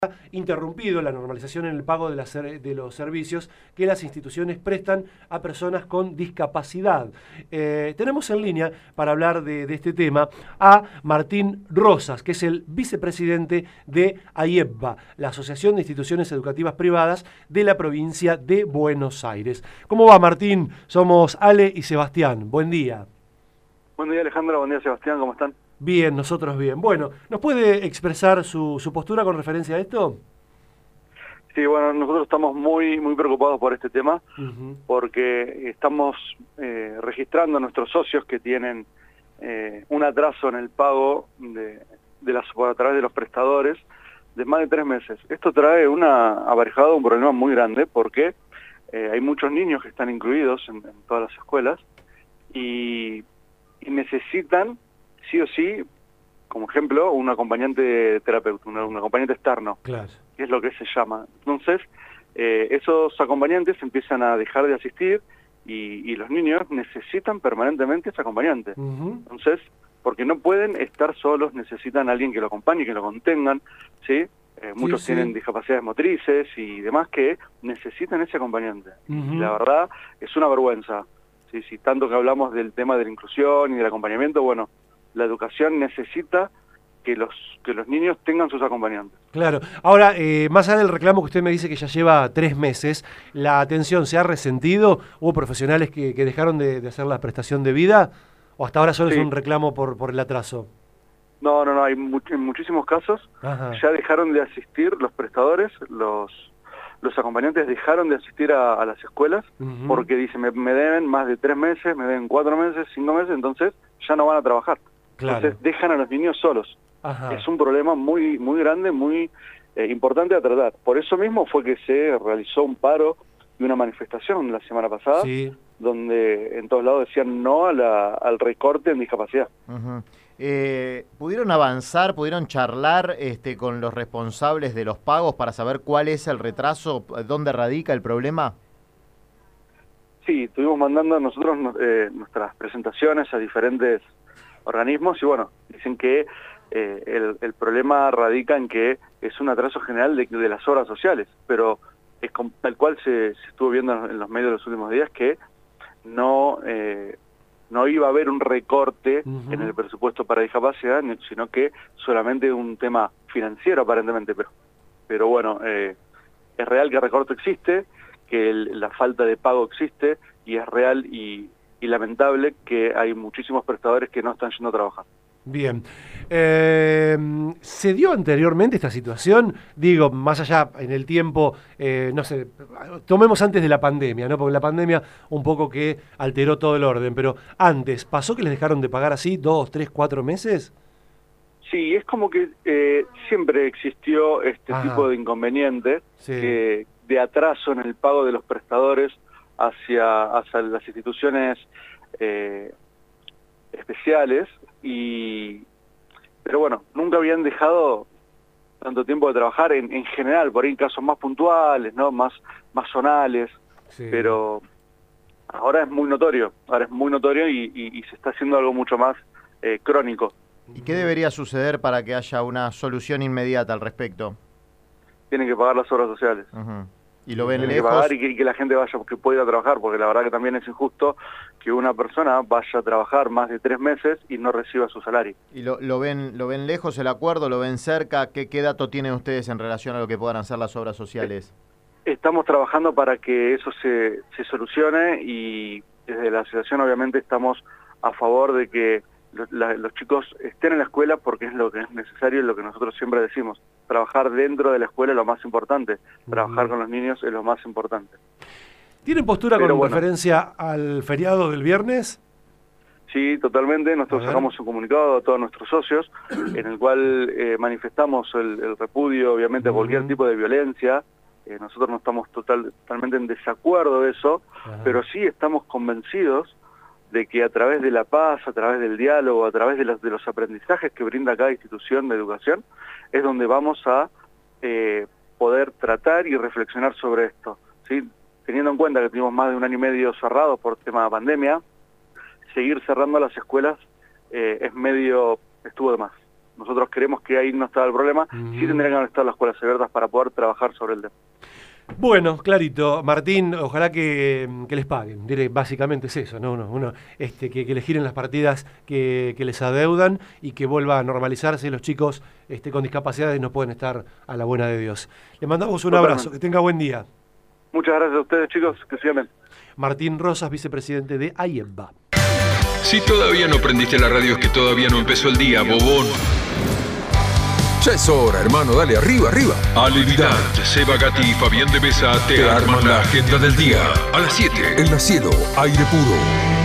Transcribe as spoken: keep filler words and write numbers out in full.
interrumpido la normalización en el pago de, la ser, de los servicios que las instituciones prestan a personas con discapacidad. Eh, tenemos en línea, para hablar de, de este tema, a Martín Rosas, que es el vicepresidente de AIEPBA, la Asociación de Instituciones Educativas Privadas de la provincia de Buenos Aires. ¿Cómo va, Martín? Somos Ale y Sebastián. Buen día. Buen día, Alejandro. Buen día, Sebastián. ¿Cómo están? Bien, nosotros bien. Bueno, ¿nos puede expresar su, su postura con referencia a esto? Sí, bueno, nosotros estamos muy muy preocupados por este tema, Uh-huh. porque estamos eh, registrando a nuestros socios que tienen eh, un atraso en el pago de, de las, a través de los prestadores de más de tres meses. Esto trae una aparejado un problema muy grande, porque eh, hay muchos niños que están incluidos en, en todas las escuelas y, y necesitan sí o sí, como ejemplo, un acompañante terapeuta, un, un acompañante externo, Claro. que es lo que se llama. Entonces, eh, esos acompañantes empiezan a dejar de asistir y, y los niños necesitan permanentemente ese acompañante. Uh-huh. Entonces, porque no pueden estar solos, necesitan a alguien que lo acompañe, que lo contengan, ¿sí? Eh, muchos sí, sí. tienen discapacidades motrices y demás que necesitan ese acompañante. Uh-huh. Y la verdad, es una vergüenza. ¿Sí? Si tanto que hablamos del tema de la inclusión y del acompañamiento, bueno, la educación necesita que los que los niños tengan sus acompañantes. Claro. Ahora, eh, más allá del reclamo que usted me dice que ya lleva tres meses, ¿la atención se ha resentido? ¿Hubo profesionales que, que dejaron de, de hacer la prestación de vida? ¿O hasta ahora solo Sí. es un reclamo por, por el atraso? No, no, no, hay much- en muchísimos casos Ajá. ya dejaron de asistir los prestadores, los los acompañantes dejaron de asistir a, a las escuelas, Uh-huh. porque dicen, me, me deben más de tres meses, me deben cuatro meses, cinco meses, entonces ya no van a trabajar. Claro. Entonces dejan a los niños solos. Ajá. Es un problema muy muy grande, muy eh, importante a tratar. Por eso mismo fue que se realizó un paro y una manifestación la semana pasada, Sí. donde en todos lados decían no a la, al recorte en discapacidad. Uh-huh. Eh, ¿Pudieron avanzar, pudieron charlar este, con los responsables de los pagos para saber cuál es el retraso, dónde radica el problema? Sí, estuvimos mandando nosotros eh, nuestras presentaciones a diferentes organismos y bueno, dicen que eh, el, el problema radica en que es un atraso general de, de las obras sociales, pero es con, tal cual se, se estuvo viendo en los medios de los últimos días que no eh, no iba a haber un recorte Uh-huh. en el presupuesto para discapacidad, sino que solamente un tema financiero aparentemente, pero, pero bueno, eh, es real que el recorte existe, que el, la falta de pago existe, y es real y, y lamentable que hay muchísimos prestadores que no están yendo a trabajar. Bien. Eh, ¿Se dio anteriormente esta situación? Digo, más allá en el tiempo, eh, no sé, tomemos antes de la pandemia, ¿no? Porque la pandemia un poco que alteró todo el orden, pero antes, ¿pasó que les dejaron de pagar así dos, tres, cuatro meses? Sí, es como que eh, siempre existió este Ajá. tipo de inconveniente, Sí. que, de atraso en el pago de los prestadores hacia, hacia las instituciones eh, especiales, y pero bueno, nunca habían dejado tanto tiempo de trabajar en, en general, por ahí en casos más puntuales, ¿no? Más, más zonales, Sí. pero ahora es muy notorio, ahora es muy notorio y, y, y se está haciendo algo mucho más eh, crónico. ¿Y qué debería suceder para que haya una solución inmediata al respecto? Tienen que pagar las obras sociales. Uh-huh. ¿Y lo ven Tienen que lejos? pagar y que, y que la gente vaya, que pueda ir a trabajar, porque la verdad que también es injusto que una persona vaya a trabajar más de tres meses y no reciba su salario. ¿Y lo, lo ven lo ven lejos el acuerdo? ¿Lo ven cerca? ¿Qué, qué dato tienen ustedes en relación a lo que puedan hacer las obras sociales? Estamos trabajando para que eso se, se solucione, y desde la asociación obviamente estamos a favor de que los, la, los chicos estén en la escuela, porque es lo que es necesario y lo que nosotros siempre decimos. Trabajar dentro de la escuela es lo más importante, trabajar con los niños es lo más importante. ¿Tienen postura Pero con bueno. referencia al feriado del viernes? Sí, totalmente. Nosotros sacamos un comunicado a todos nuestros socios en el cual eh, manifestamos el, el repudio, obviamente, a cualquier Uh-huh. tipo de violencia. Eh, nosotros no estamos total, totalmente en desacuerdo de eso, Ajá. pero sí estamos convencidos de que a través de la paz, a través del diálogo, a través de los, de los aprendizajes que brinda cada institución de educación, es donde vamos a eh, poder tratar y reflexionar sobre esto, ¿sí? Teniendo en cuenta que tuvimos más de un año y medio cerrados por tema de pandemia, seguir cerrando las escuelas eh, es medio, estuvo de más. nosotros creemos que ahí no está el problema, uh-huh. sí tendrían que estar las escuelas abiertas para poder trabajar sobre el tema. Bueno, clarito. Martín, ojalá que, que les paguen. Diré, básicamente es eso, ¿no? Uno, uno, este, que, que les giren las partidas que, que les adeudan y que vuelva a normalizarse. Los chicos este, con discapacidades no pueden estar a la buena de Dios. Le mandamos un Totalmente. abrazo, que tenga buen día. Muchas gracias a ustedes, chicos, que sigan bien. Martín Rosas, vicepresidente de AIEMBA. Si todavía no prendiste la radio es que todavía no empezó el día, bobón. Ya es hora, hermano, dale, arriba, arriba. Ale Vidal, Seba Gatti y Fabián de Mesa te, te arman la agenda del día. A las siete. En la Cielo, aire puro.